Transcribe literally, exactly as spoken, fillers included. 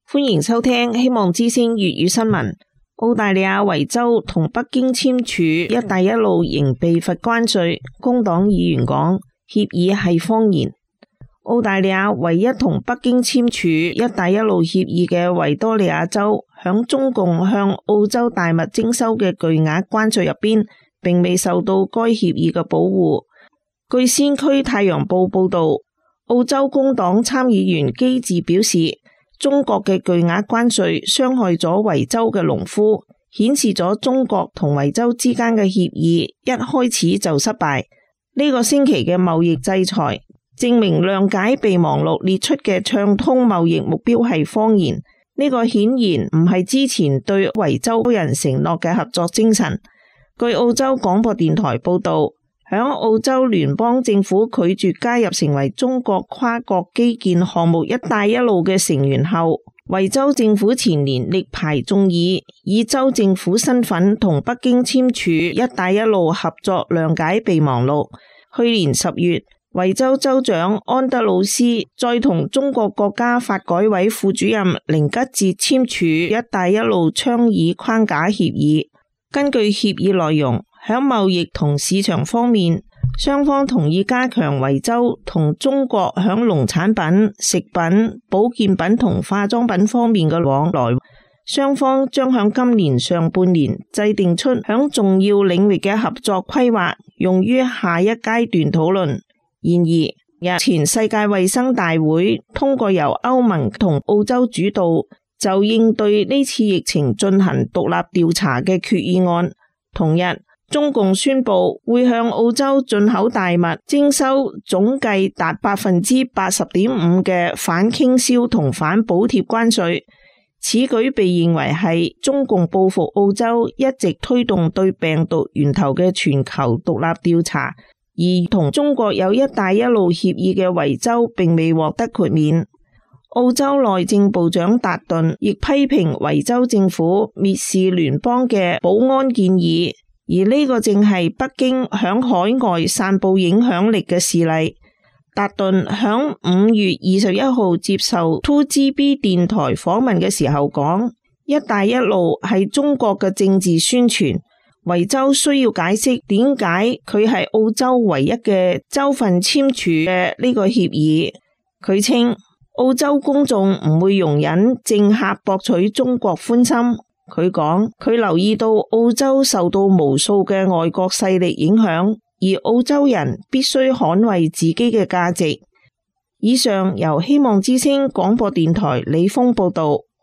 歡迎收聽希望之聲粵語新聞。澳大利亞維州同北京簽署一帶一路仍被罰關稅，工黨議員講協議係謊言。澳大利亞唯一同北京簽署一帶一路協議嘅維多利亞州，響中共向澳洲大麥徵收嘅巨額關稅入邊，並未受到該協議嘅保護。據先驅太陽報報道，澳洲工黨參議員基治表示，中國嘅巨額關稅傷害咗維州嘅農夫，顯示咗中國同維州之間嘅協議一開始就失敗。呢個星期嘅貿易制裁證明諒解備忘錄列出嘅暢通貿易目標係謊言。呢個顯然唔係之前對維州人承諾嘅合作精神。據澳洲廣播電台報道，響澳洲聯邦政府拒絕加入成為中國跨國基建項目一帶一路嘅成員後，維州政府前年力排眾議，以州政府身份同北京簽署一帶一路合作諒解備忘錄。去年十月，維州州長安德魯斯再同中國國家發改委副主任寧吉喆簽署一帶一路倡議框架協議。根據協議內容，喺貿易同市場方面，雙方同意加強維州同中國喺農產品、食品、保健品同化妝品方面嘅往來。雙方將喺今年上半年制定出喺重要領域嘅合作規劃，用於下一階段討論。然而，日前世界衛生大會通過由歐盟同澳洲主導，就應對呢次疫情進行獨立調查嘅決議案。同日，中共宣布會向澳洲進口大麥徵收總計達百分之八十點五嘅反傾銷同反補貼關稅。此舉被認為係中共報復澳洲一直推動對病毒源頭嘅全球獨立調查，而同中國有一帶一路協議嘅維州並未獲得豁免。澳洲內政部長達頓亦批評維州政府蔑視聯邦嘅保安建議，而呢個正係北京響海外散布影響力嘅事例。達頓響五月二十一號接受 two G B 電台訪問嘅時候講，一帶一路係中國嘅政治宣傳，維州需要解釋點解佢係澳洲唯一嘅州份簽署嘅呢個協議。佢稱澳洲公眾唔會容忍政客博取中國歡心。佢講佢留意到澳洲受到無數嘅外國勢力影響，而澳洲人必須捍衛自己嘅價值。以上由希望之聲廣播電台李峰報道。